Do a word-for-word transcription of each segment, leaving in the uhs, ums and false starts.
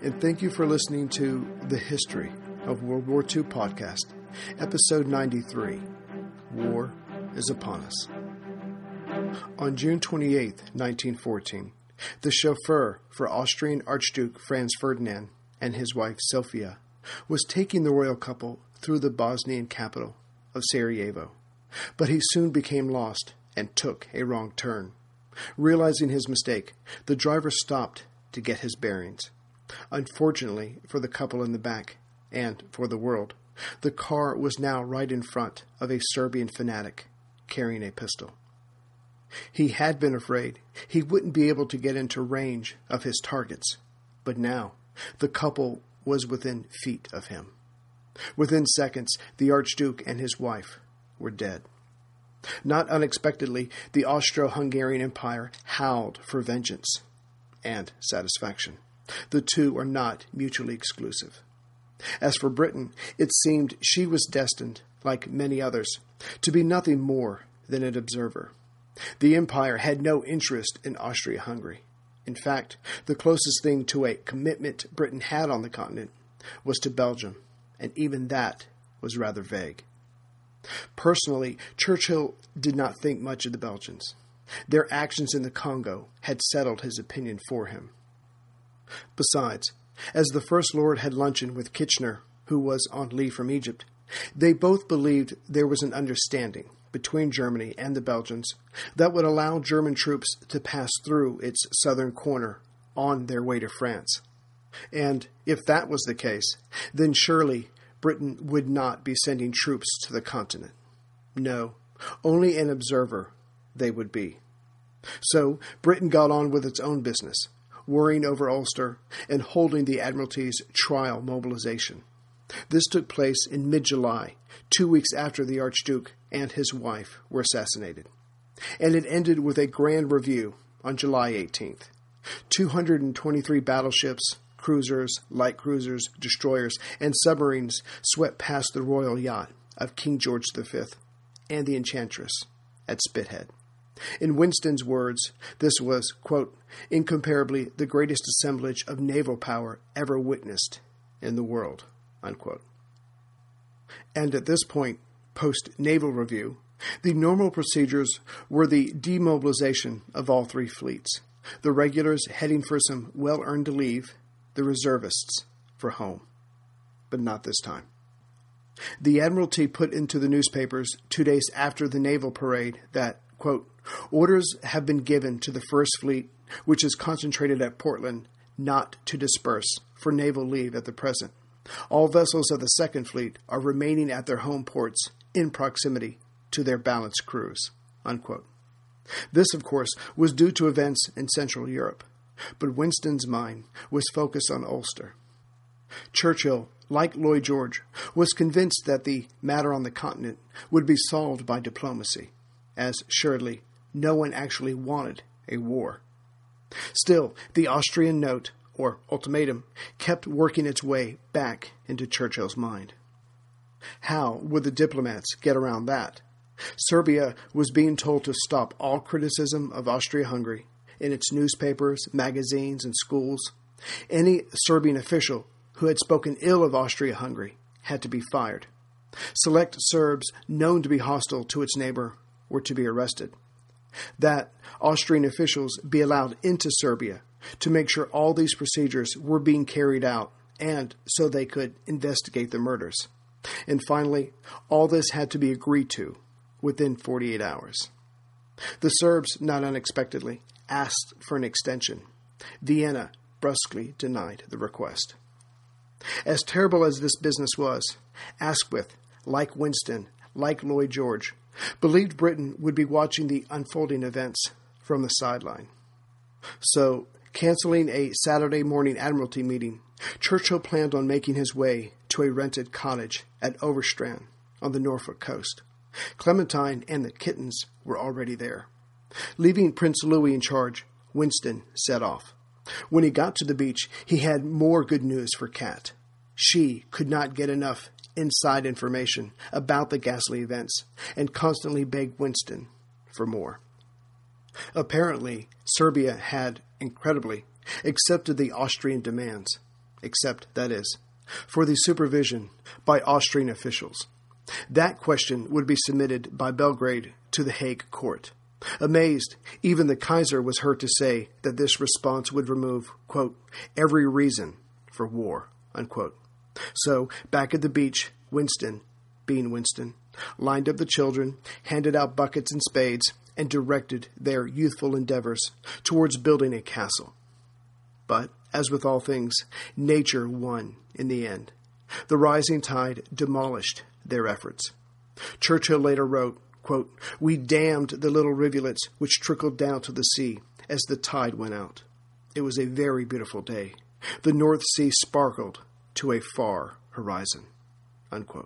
and thank you for listening to The History of World War Two podcast, episode ninety-three, War is Upon Us. On June twenty-eighth, nineteen fourteen, the chauffeur for Austrian Archduke Franz Ferdinand and his wife Sophia was taking the royal couple through the Bosnian capital of Sarajevo, but he soon became lost and took a wrong turn. Realizing his mistake, the driver stopped to get his bearings. Unfortunately for the couple in the back, and for the world, the car was now right in front of a Serbian fanatic carrying a pistol. He had been afraid he wouldn't be able to get into range of his targets, but now the couple was within feet of him. Within seconds, the Archduke and his wife were dead. Not unexpectedly, the Austro-Hungarian Empire howled for vengeance and satisfaction. The two are not mutually exclusive. As for Britain, it seemed she was destined, like many others, to be nothing more than an observer. The empire had no interest in Austria-Hungary. In fact, the closest thing to a commitment Britain had on the continent was to Belgium, and even that was rather vague. Personally, Churchill did not think much of the Belgians. Their actions in the Congo had settled his opinion for him. Besides, as the First Lord had luncheon with Kitchener, who was on leave from Egypt, they both believed there was an understanding between Germany and the Belgians that would allow German troops to pass through its southern corner on their way to France. And if that was the case, then surely Britain would not be sending troops to the continent. No, only an observer they would be. So Britain got on with its own business, worrying over Ulster and holding the Admiralty's trial mobilization. This took place in mid-July, two weeks after the Archduke and his wife were assassinated. And it ended with a grand review on July eighteenth. two hundred twenty-three battleships, cruisers, light cruisers, destroyers, and submarines swept past the royal yacht of King George the Fifth and the Enchantress at Spithead. In Winston's words, this was, quote, incomparably the greatest assemblage of naval power ever witnessed in the world, unquote. And at this point, post-naval review, the normal procedures were the demobilization of all three fleets, the regulars heading for some well-earned leave, the reservists for home. But not this time. The Admiralty put into the newspapers two days after the naval parade that, quote, orders have been given to the First Fleet, which is concentrated at Portland, not to disperse for naval leave at the present. All vessels of the Second Fleet are remaining at their home ports in proximity to their balanced crews, unquote. This, of course, was due to events in Central Europe, but Winston's mind was focused on Ulster. Churchill, like Lloyd George, was convinced that the matter on the continent would be solved by diplomacy, as assuredly no one actually wanted a war. Still, the Austrian note, or ultimatum, kept working its way back into Churchill's mind. How would the diplomats get around that? Serbia was being told to stop all criticism of Austria-Hungary in its newspapers, magazines, and schools. Any Serbian official who had spoken ill of Austria-Hungary had to be fired. Select Serbs known to be hostile to its neighbor were to be arrested. That Austrian officials be allowed into Serbia to make sure all these procedures were being carried out and so they could investigate the murders. And finally, all this had to be agreed to within forty-eight hours. The Serbs, not unexpectedly, asked for an extension. Vienna brusquely denied the request. As terrible as this business was, Asquith, like Winston, like Lloyd George, believed Britain would be watching the unfolding events from the sideline. So, canceling a Saturday morning Admiralty meeting, Churchill planned on making his way to a rented cottage at Overstrand on the Norfolk coast. Clementine and the kittens were already there. Leaving Prince Louis in charge, Winston set off. When he got to the beach, he had more good news for Kat. She could not get enough inside information about the ghastly events and constantly begged Winston for more. Apparently, Serbia had, incredibly, accepted the Austrian demands. except, that is, for the supervision by Austrian officials. That question would be submitted by Belgrade to the Hague court. Amazed, even the Kaiser was heard to say that this response would remove, quote, every reason for war, unquote. So, back at the beach, Winston, being Winston, lined up the children, handed out buckets and spades, and directed their youthful endeavors towards building a castle. But, as with all things, nature won in the end. The rising tide demolished their efforts. Churchill later wrote, quote, we dammed the little rivulets which trickled down to the sea as the tide went out. It was a very beautiful day. The North Sea sparkled to a far horizon, unquote.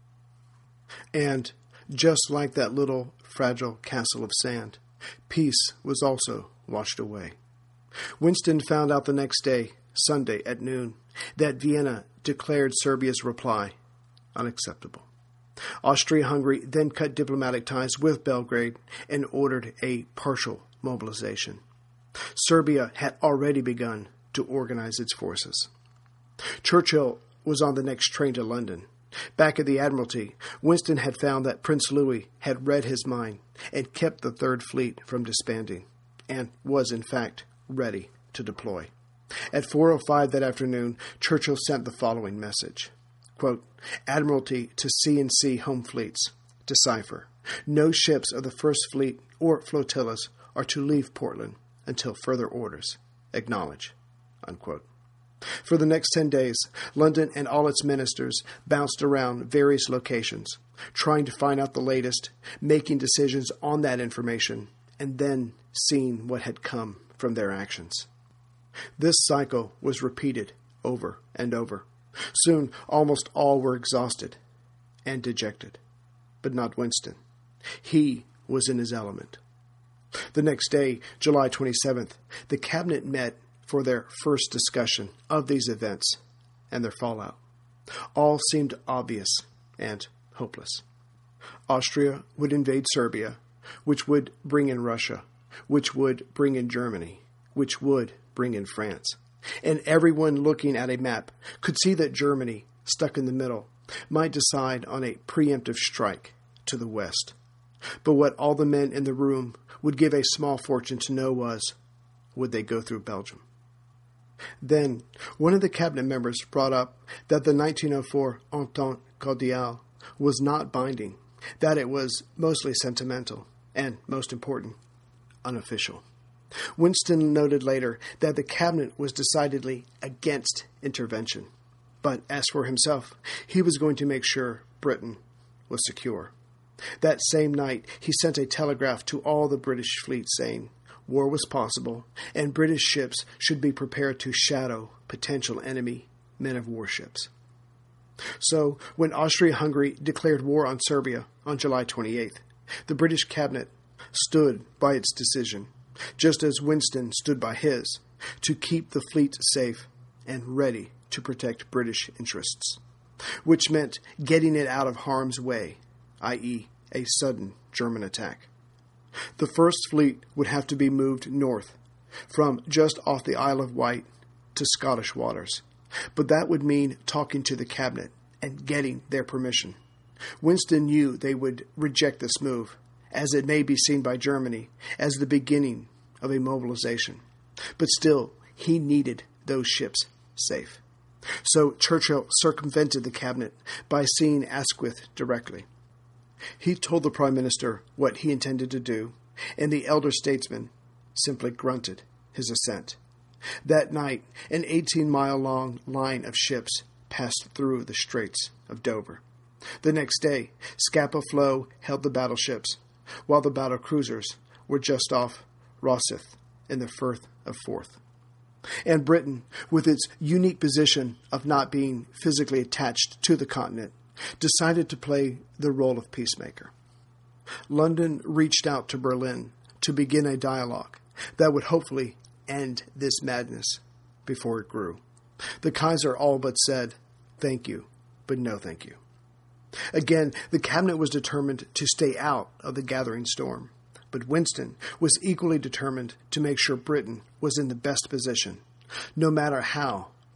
And, just like that little fragile castle of sand, peace was also washed away. Winston found out the next day, Sunday at noon, that Vienna declared Serbia's reply unacceptable. Austria-Hungary then cut diplomatic ties with Belgrade and ordered a partial mobilization. Serbia had already begun to organize its forces. Churchill was on the next train to London. Back at the Admiralty, Winston had found that Prince Louis had read his mind and kept the Third Fleet from disbanding, and was, in fact, ready to deploy. At four oh five that afternoon, Churchill sent the following message. Quote, Admiralty to C and C Home Fleets. Decipher. No ships of the First Fleet or flotillas are to leave Portland until further orders. Acknowledge. Unquote. For the next ten days, London and all its ministers bounced around various locations, trying to find out the latest, making decisions on that information, and then seeing what had come from their actions. This cycle was repeated over and over. Soon, almost all were exhausted and dejected, but not Winston. He was in his element. The next day, July twenty-seventh, the cabinet met for their first discussion of these events and their fallout. All seemed obvious and hopeless. Austria would invade Serbia, which would bring in Russia, which would bring in Germany, which would bring in France. And everyone looking at a map could see that Germany, stuck in the middle, might decide on a preemptive strike to the west. But what all the men in the room would give a small fortune to know was, would they go through Belgium? Then, one of the cabinet members brought up that the nineteen oh four Entente Cordiale was not binding, that it was mostly sentimental, and, most important, unofficial. Winston noted later that the cabinet was decidedly against intervention, but as for himself, he was going to make sure Britain was secure. That same night, he sent a telegraph to all the British fleet saying war was possible, and British ships should be prepared to shadow potential enemy men-of-war ships. So, when Austria-Hungary declared war on Serbia on July twenty-eighth, the British cabinet stood by its decision, just as Winston stood by his, to keep the fleet safe and ready to protect British interests, which meant getting it out of harm's way, that is, a sudden German attack. The First Fleet would have to be moved north, from just off the Isle of Wight to Scottish waters, but that would mean talking to the cabinet and getting their permission. Winston knew they would reject this move, as it may be seen by Germany as the beginning of a mobilization. But still, he needed those ships safe. So Churchill circumvented the cabinet by seeing Asquith directly. He told the Prime Minister what he intended to do, and the elder statesman simply grunted his assent. That night, an eighteen-mile-long line of ships passed through the Straits of Dover. The next day, Scapa Flow held the battleships, while the battle cruisers were just off Rosyth in the Firth of Forth. And Britain, with its unique position of not being physically attached to the continent, decided to play the role of peacemaker. London reached out to Berlin to begin a dialogue that would hopefully end this madness before it grew. The Kaiser all but said, thank you, but no thank you. Again, the cabinet was determined to stay out of the gathering storm, but Winston was equally determined to make sure Britain was in the best position, no matter how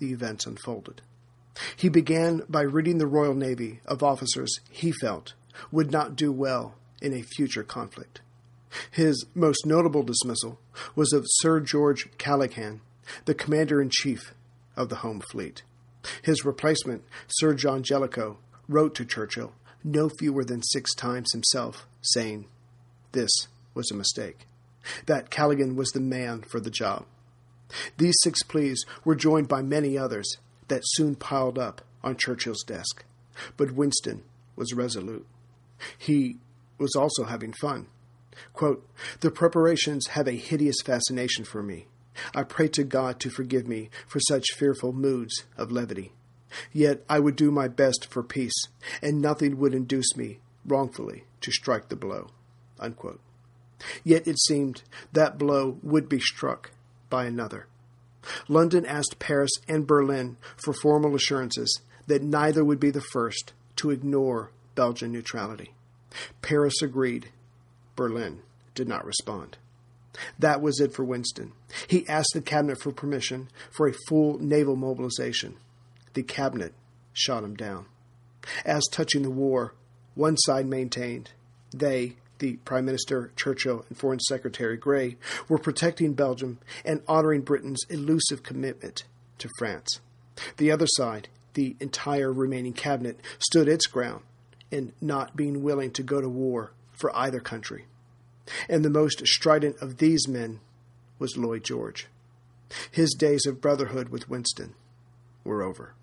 the events unfolded. He began by ridding the Royal Navy of officers he felt would not do well in a future conflict. His most notable dismissal was of Sir George Callaghan, the Commander-in-Chief of the Home Fleet. His replacement, Sir John Jellicoe, wrote to Churchill no fewer than six times himself, saying this was a mistake, that Callaghan was the man for the job. These six pleas were joined by many others that soon piled up on Churchill's desk. But Winston was resolute. He was also having fun. Quote, "The preparations have a hideous fascination for me. I pray to God to forgive me for such fearful moods of levity. Yet I would do my best for peace, and nothing would induce me wrongfully to strike the blow." Unquote. Yet it seemed that blow would be struck by another. London asked Paris and Berlin for formal assurances that neither would be the first to ignore Belgian neutrality. Paris agreed. Berlin did not respond. That was it for Winston. He asked the cabinet for permission for a full naval mobilization. The cabinet shot him down. As touching the war, one side maintained they, the Prime Minister Churchill and Foreign Secretary Grey, were protecting Belgium and honoring Britain's elusive commitment to France. The other side, the entire remaining cabinet, stood its ground in not being willing to go to war for either country. And the most strident of these men was Lloyd George. His days of brotherhood with Winston were over.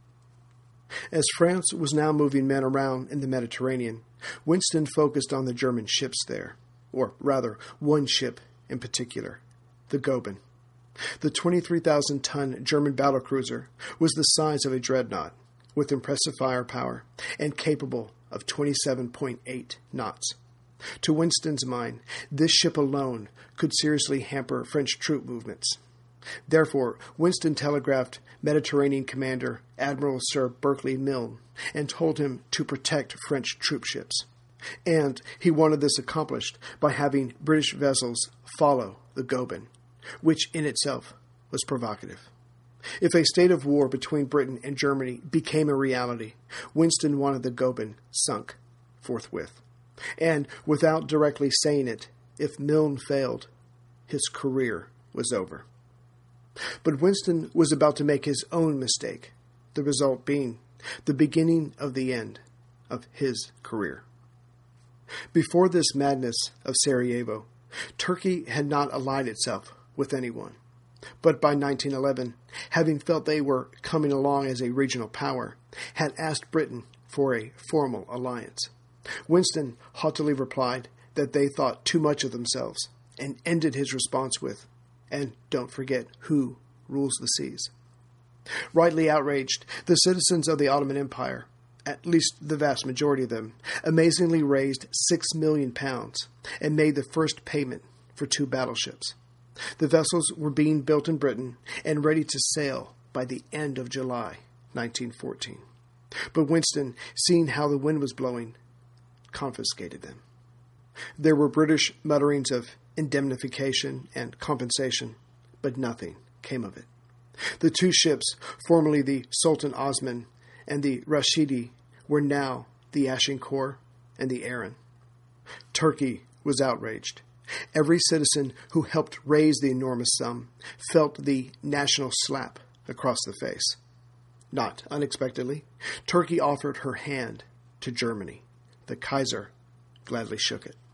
As France was now moving men around in the Mediterranean, Winston focused on the German ships there, or rather, one ship in particular, the Goeben. The twenty-three thousand ton German battlecruiser was the size of a dreadnought, with impressive firepower and capable of twenty-seven point eight knots. To Winston's mind, this ship alone could seriously hamper French troop movements. Therefore, Winston telegraphed Mediterranean Commander Admiral Sir Berkeley Milne and told him to protect French troopships. And he wanted this accomplished by having British vessels follow the Goeben, which in itself was provocative. If a state of war between Britain and Germany became a reality, Winston wanted the Goeben sunk forthwith. And without directly saying it, if Milne failed, his career was over. But Winston was about to make his own mistake, the result being the beginning of the end of his career. Before this madness of Sarajevo, Turkey had not allied itself with anyone. But by nineteen eleven, having felt they were coming along as a regional power, had asked Britain for a formal alliance. Winston haughtily replied that they thought too much of themselves, and ended his response with, "And don't forget who rules the seas." Rightly outraged, the citizens of the Ottoman Empire, at least the vast majority of them, amazingly raised six million pounds and made the first payment for two battleships. The vessels were being built in Britain and ready to sail by the end of July nineteen fourteen. But Winston, seeing how the wind was blowing, confiscated them. There were British mutterings of indemnification and compensation, but nothing came of it. The two ships, formerly the Sultan Osman and the Rashidi, were now the Agincourt and the Arran. Turkey was outraged. Every citizen who helped raise the enormous sum felt the national slap across the face. Not unexpectedly, Turkey offered her hand to Germany. The Kaiser gladly shook it.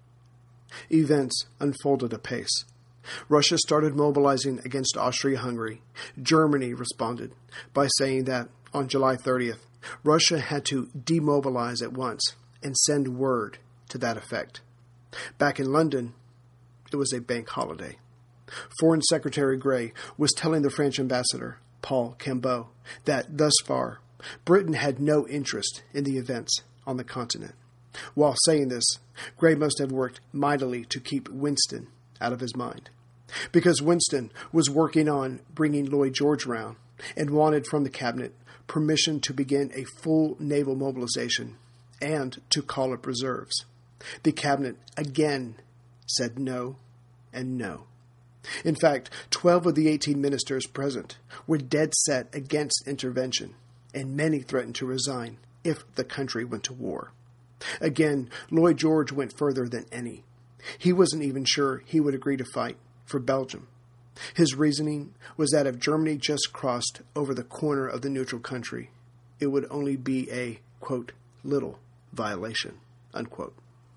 Events unfolded apace. Russia started mobilizing against Austria-Hungary. Germany responded by saying that on July thirtieth, Russia had to demobilize at once and send word to that effect. Back in London, it was a bank holiday. Foreign Secretary Grey was telling the French ambassador, Paul Cambeau, that thus far, Britain had no interest in the events on the continent. While saying this, Grey must have worked mightily to keep Winston out of his mind, because Winston was working on bringing Lloyd George round and wanted from the cabinet permission to begin a full naval mobilization and to call up reserves. The cabinet again said no and no. In fact, twelve of the eighteen ministers present were dead set against intervention, and many threatened to resign if the country went to war. Again, Lloyd George went further than any. He wasn't even sure he would agree to fight for Belgium. His reasoning was that if Germany just crossed over the corner of the neutral country, it would only be a, quote, little violation, unquote.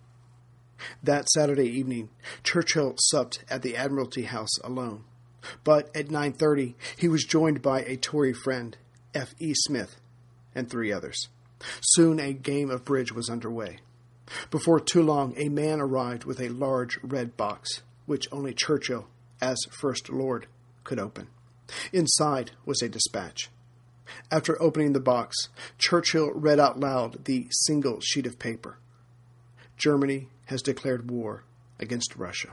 That Saturday evening, Churchill supped at the Admiralty House alone. But at nine thirty, he was joined by a Tory friend, F E Smith, and three others. Soon a game of bridge was underway. Before too long, a man arrived with a large red box, which only Churchill, as First Lord, could open. Inside was a dispatch. After opening the box, Churchill read out loud the single sheet of paper. Germany has declared war against Russia.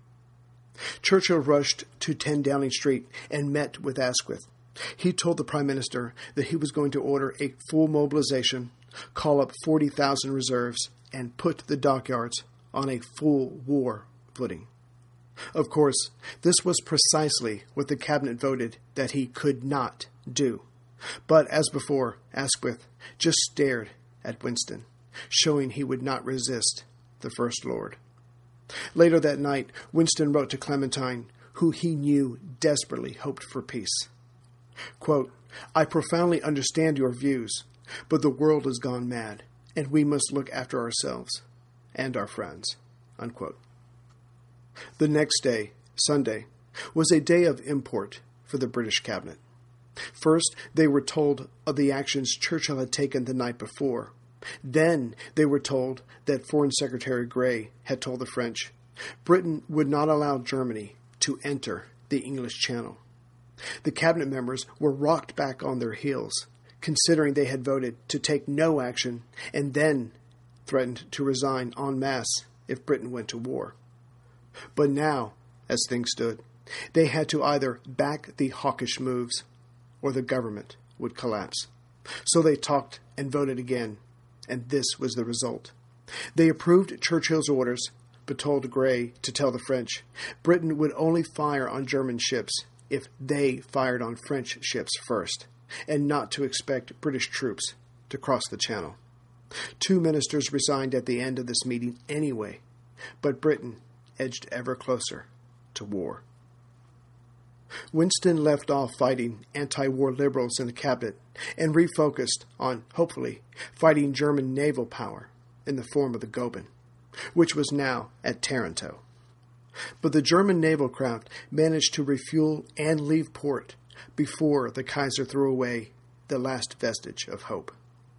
Churchill rushed to ten Downing Street and met with Asquith. He told the Prime Minister that he was going to order a full mobilization, call up forty thousand reserves, and put the dockyards on a full war footing. Of course, this was precisely what the Cabinet voted that he could not do. But as before, Asquith just stared at Winston, showing he would not resist the First Lord. Later that night, Winston wrote to Clementine, who he knew desperately hoped for peace. Quote, I profoundly understand your views, but the world has gone mad, and we must look after ourselves and our friends. Unquote. The next day, Sunday, was a day of import for the British cabinet. First, they were told of the actions Churchill had taken the night before. Then they were told that Foreign Secretary Grey had told the French Britain would not allow Germany to enter the English Channel. The cabinet members were rocked back on their heels, considering they had voted to take no action and then threatened to resign en masse if Britain went to war. But now, as things stood, they had to either back the hawkish moves or the government would collapse. So they talked and voted again, and this was the result. They approved Churchill's orders, but told Grey to tell the French Britain would only fire on German ships if they fired on French ships first, and not to expect British troops to cross the Channel. Two ministers resigned at the end of this meeting anyway, but Britain edged ever closer to war. Winston left off fighting anti-war liberals in the cabinet and refocused on, hopefully, fighting German naval power in the form of the Goeben, which was now at Taranto. But the German naval craft managed to refuel and leave port before the Kaiser threw away the last vestige of hope.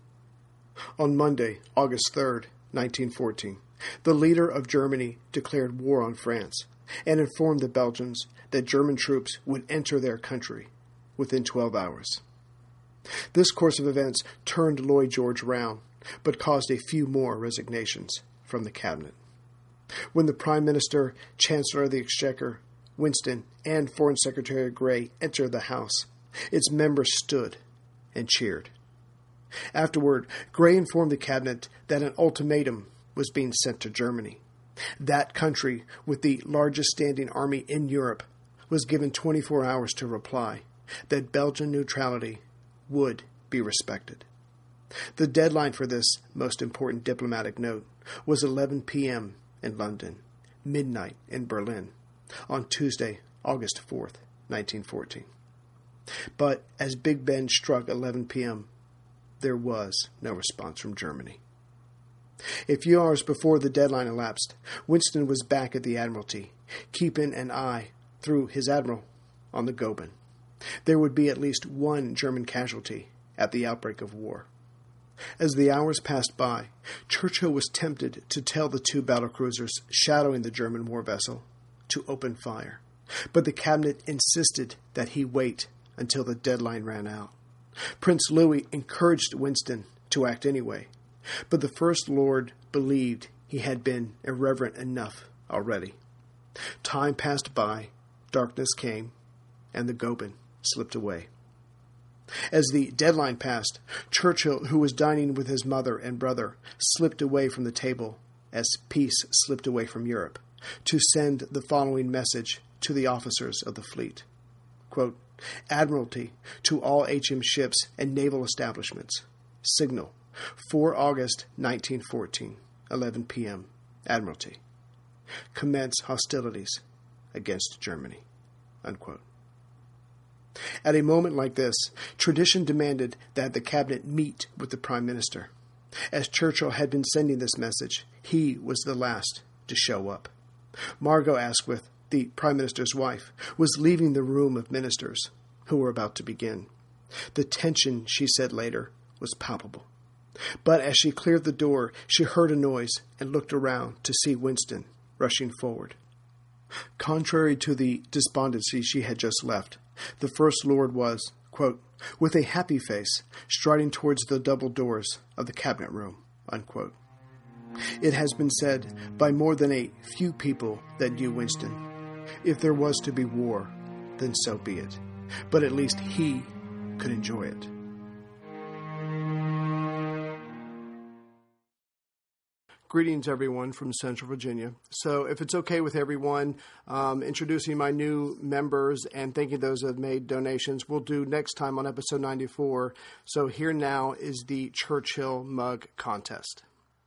On Monday, August third, nineteen fourteen, the leader of Germany declared war on France and informed the Belgians that German troops would enter their country within twelve hours. This course of events turned Lloyd George round, but caused a few more resignations from the cabinet. When the Prime Minister, Chancellor of the Exchequer, Winston, and Foreign Secretary Grey entered the House, its members stood and cheered. Afterward, Grey informed the cabinet that an ultimatum was being sent to Germany. That country, with the largest standing army in Europe, was given twenty-four hours to reply that Belgian neutrality would be respected. The deadline for this most important diplomatic note was eleven p.m. in London, midnight in Berlin, on Tuesday, August fourth, nineteen fourteen. But as Big Ben struck eleven p.m., there was no response from Germany. A few hours before the deadline elapsed, Winston was back at the Admiralty, keeping an eye, through his admiral, on the Goeben. There would be at least one German casualty at the outbreak of war. As the hours passed by, Churchill was tempted to tell the two battlecruisers shadowing the German war vessel to open fire, but the cabinet insisted that he wait until the deadline ran out. Prince Louis encouraged Winston to act anyway, but the First Lord believed he had been irreverent enough already. Time passed by, darkness came, and the Goeben slipped away. As the deadline passed, Churchill, who was dining with his mother and brother, slipped away from the table as peace slipped away from Europe, to send the following message to the officers of the fleet. Quote, Admiralty to all H M ships and naval establishments. Signal, the fourth of August, nineteen fourteen, eleven p.m. Admiralty. Commence hostilities against Germany. Unquote. At a moment like this, tradition demanded that the cabinet meet with the Prime Minister. As Churchill had been sending this message, he was the last to show up. Margot Asquith, the Prime Minister's wife, was leaving the room of ministers who were about to begin. The tension, she said later, was palpable. But as she cleared the door, she heard a noise and looked around to see Winston rushing forward. Contrary to the despondency she had just left, the First Lord was, quote, with a happy face, striding towards the double doors of the cabinet room, unquote. It has been said by more than a few people that knew Winston, if there was to be war, then so be it. But at least he could enjoy it. Greetings, everyone, from Central Virginia. So if it's okay with everyone, um, introducing my new members and thanking those that have made donations, we'll do next time on episode ninety-four. So here now is the Churchill Mug Contest.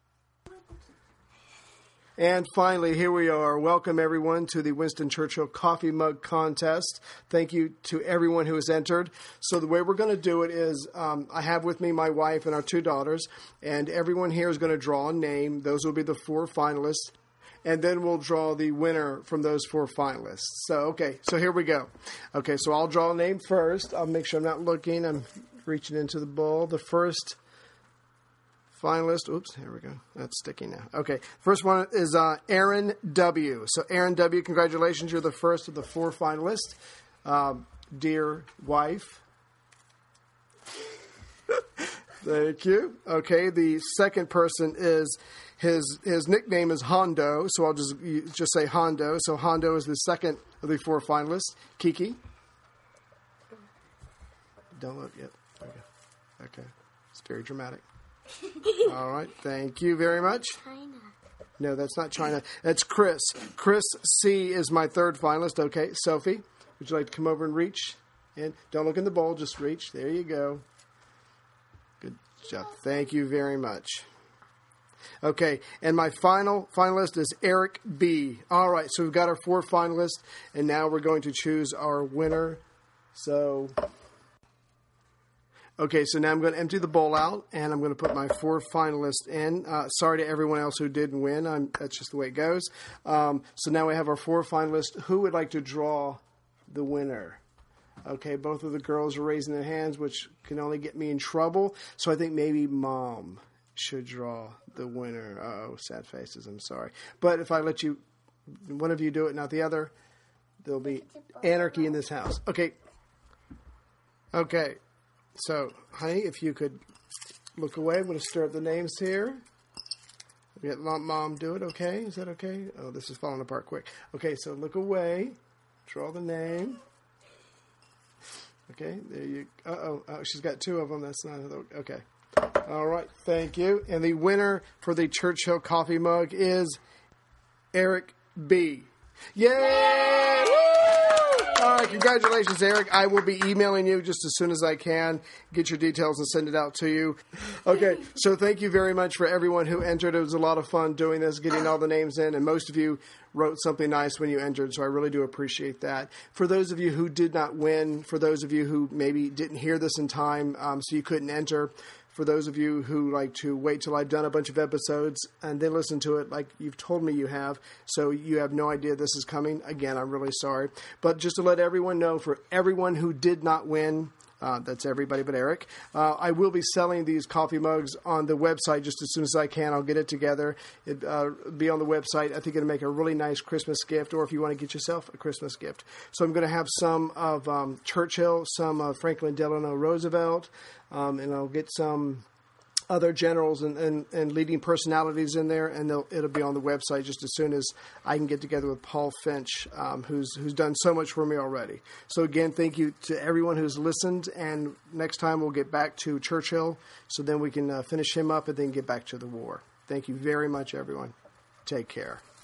And finally, here we are. Welcome, everyone, to the Winston Churchill Coffee Mug Contest. Thank you to everyone who has entered. So the way we're going to do it is um, I have with me my wife and our two daughters, and everyone here is going to draw a name. Those will be the four finalists, and then we'll draw the winner from those four finalists. So, okay, so here we go. Okay, so I'll draw a name first. I'll make sure I'm not looking. I'm reaching into the bowl. The first finalist, oops, here we go. That's sticky now. Okay, first one is uh, Aaron W. So Aaron W., congratulations. You're the first of the four finalists. Uh, dear wife. Thank you. Okay, the second person is, his his nickname is Hondo, so I'll just just say Hondo. So Hondo is the second of the four finalists. Kiki. Don't look yet. Okay. Okay. It's very dramatic. All right. Thank you very much. China. No, that's not China. That's Chris. Chris C. is my third finalist. Okay. Sophie, would you like to come over and reach? And don't look in the bowl. Just reach. There you go. Good job. Thank you very much. Okay. And my final finalist is Eric B. All right. So we've got our four finalists, and now we're going to choose our winner. So... Okay, so now I'm going to empty the bowl out, and I'm going to put my four finalists in. Uh, sorry to everyone else who didn't win. I'm, that's just the way it goes. Um, so now we have our four finalists. Who would like to draw the winner? Okay, both of the girls are raising their hands, which can only get me in trouble. So I think maybe Mom should draw the winner. Uh-oh, sad faces. I'm sorry. But if I let you, one of you do it, not the other, there'll be anarchy in this house. Okay. Okay. So, honey, if you could look away, I'm going to stir up the names here. We let Mom do it, okay? Is that okay? Oh, this is falling apart quick. Okay, so look away. Draw the name. Okay, there you go. Uh-oh, oh, she's got two of them. That's not, okay. All right, thank you. And the winner for the Churchill coffee mug is Eric B. Yay! Yay! All right, congratulations, Eric. I will be emailing you just as soon as I can, get your details and send it out to you. Okay, so thank you very much for everyone who entered. It was a lot of fun doing this, getting all the names in, and most of you wrote something nice when you entered, so I really do appreciate that. For those of you who did not win, for those of you who maybe didn't hear this in time, um, so you couldn't enter, for those of you who like to wait till I've done a bunch of episodes and then listen to it like you've told me you have, so you have no idea this is coming, again, I'm really sorry. But just to let everyone know, for everyone who did not win, Uh, that's everybody but Eric. Uh, I will be selling these coffee mugs on the website just as soon as I can. I'll get it together. It'll uh, be on the website. I think it'll make a really nice Christmas gift, or if you want to get yourself a Christmas gift. So I'm going to have some of um, Churchill, some of Franklin Delano Roosevelt, um, and I'll get some other generals and, and, and leading personalities in there, and it'll be on the website just as soon as I can get together with Paul Finch, um, who's who's done so much for me already. So again, thank you to everyone who's listened, and next time we'll get back to Churchill, so then we can uh, finish him up and then get back to the war. Thank you very much, everyone. Take care.